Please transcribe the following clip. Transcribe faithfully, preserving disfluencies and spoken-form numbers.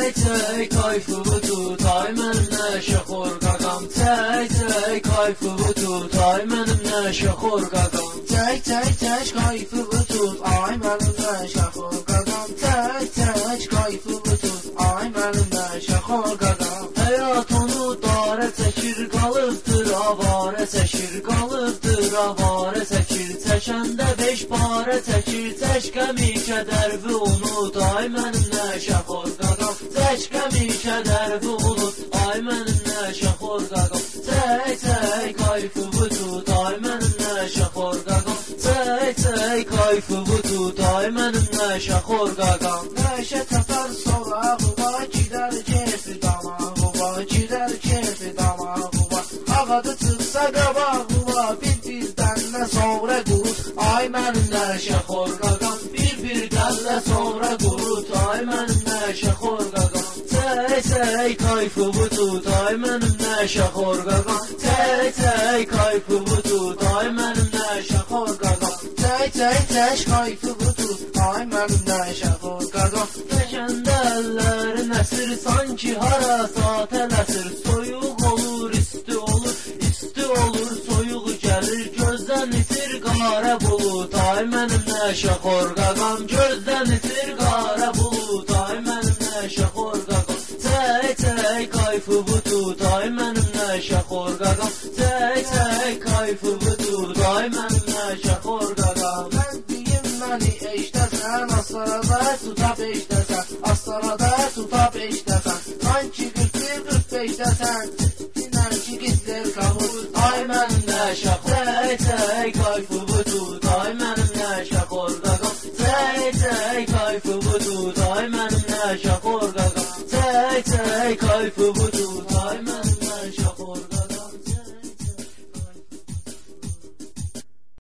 Çək, çək, kayfımı tut, ay mənim nəşəxor qaqam. Çək, çək, kayfımı tut, ay mənim nəşəxor qaqam. Çək, çək, çək, kayfımı tut, ay mənim nəşəxor qaqam. Çək, çək, kayfımı tut, ay mənim nəşəxor qaqam. Həyat onu darə çəkir, qalıbdır, avarə çəkir, qalıbdır, avarə çəkir. Çəkəndə beş parə çəkir, çək qəmi kədərvi unut, ay mənim nəşəxor qaqam. Çək qəmi kədərvi unut, ay mənim nəşəxor qaqam. Çək, çək, kayfımı tut, ay mənim nəşəxor qaqam. Çək, çək, kayfımı tut, ay mənim nəşəxor qaqam. Nəşə təpər solağıma, gidər keyfi damağıma, gidər keyfi damağıma. Havadı çıxsa qabağıma, bir-bir dənlə sonra qurut, ay mənim nəşəxor qaqam. Bir-bir dənlə sonra qurut, ay mənim nəşəxor qaqam. Çək, çək, kayfımı tut, ay mənim nəşəxor qaqam. Çək, çək, kayfımı tut, ay mənim nəşəxor qaqam. Çək, çək, çək, kayfımı tut, ay mənim nəşəxor qaqam. Çəkəndə əllərin əsir, sanki harasa tələsir. Soyuq olur, isti olur, isti olur, soyuq gəlir. Gözdən itir qara bulut, ay mənim nəşəxor qaqam. Gözdən itir qara bulut, ay mənim nəşəxor qaqam. Çək, çək, kayfımı tut, ay mənim nəşəxor qaqam. Çək, çək, kayfımı tut, ay mənim nəşəxor qaqam. Mən deyim məni eşdəsən, astarada tuta beşdəsən, astarada tuta beşdəsən. Sanki qırx bir, qırx beşdəsən, dinən ki gizlir qabul, ay mənim nəşəxor. Çək, çək, kayfımı tut, ay mənim nəşəxor qaqam. Çək, çək, kayfımı tut, ay mənim nəşəxor qaqam. Çək, çək, kayfımı tut.